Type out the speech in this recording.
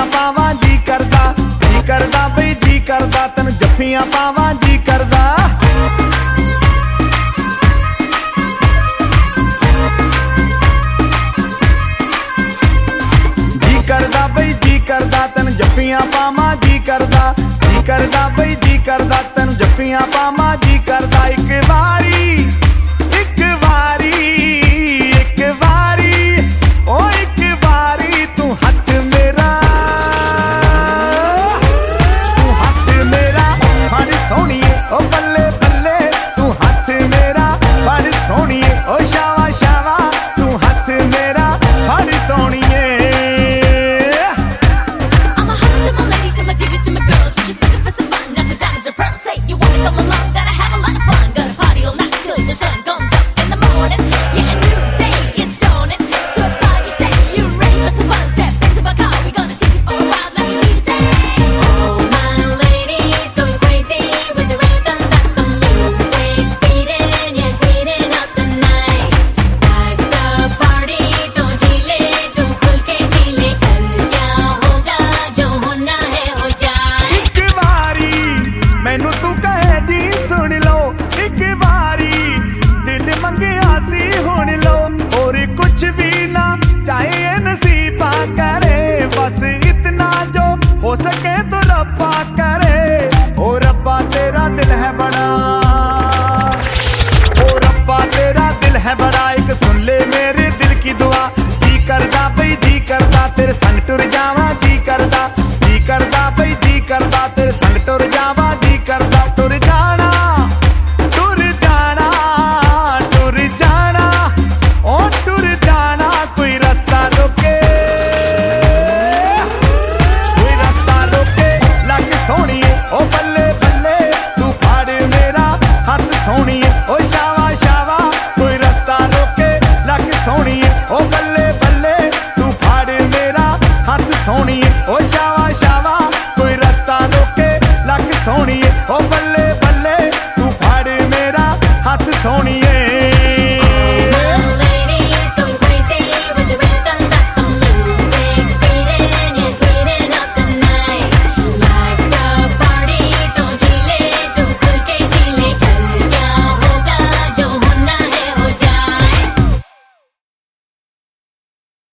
जफ्फियां पावां जी करदा बई जी करदा तैनू जफ्फियां पावां जी करदा। जी करदा बई जी करदा तैनू जफ्फियां पावां जी करदा बई जी करदा तैनू जफ्फियां पावां जी करदा। एक वारी ओ एक वारी तू हथ मेरा बड़ी सोहणीए ओ बल्ले बल्ले तू हथ मेरा बड़ी सोहणीए ओ शावा शावा तू हथ मेरा बड़ी सोहणीए। मैनू तू कहे जी सुन लो एक बारी दिल मंगया सी हुण लो और कुछ भी ना चाहे नसीबा करे बस इतना जो हो सके तो रब्बा करे। ओ रब्बा तेरा दिल है बड़ा, ओ रब्बा तेरा दिल है बड़ा एक सुन ले मेरे दिल की दुआ। जी करदा बई जी करदा तेरे संग टुर जावा जी करदा बई जी करदा तेरे संग टुर जावा जी करदा। टुर जाना ओ टुर जाना कोई रास्ता रोके लग सोहणीए ओ बल्ले